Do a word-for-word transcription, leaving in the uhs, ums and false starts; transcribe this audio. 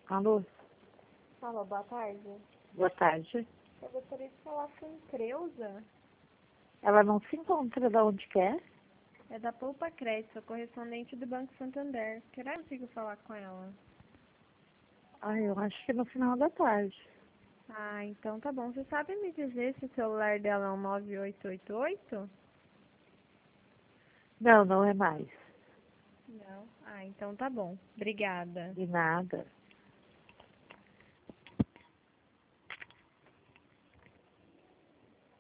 Alô? Alô, boa tarde. Boa tarde. Eu gostaria de falar com Creuza. Ela não se encontra de onde quer? É da Poupa Crédito, sou correspondente do Banco Santander. Será que eu consigo falar com ela? Ah, eu acho que no final da tarde. Ah, então tá bom. Você sabe me dizer se o celular dela é um nove oito oito oito? Não, não é mais. Não. Ah, então tá bom. Obrigada. De nada.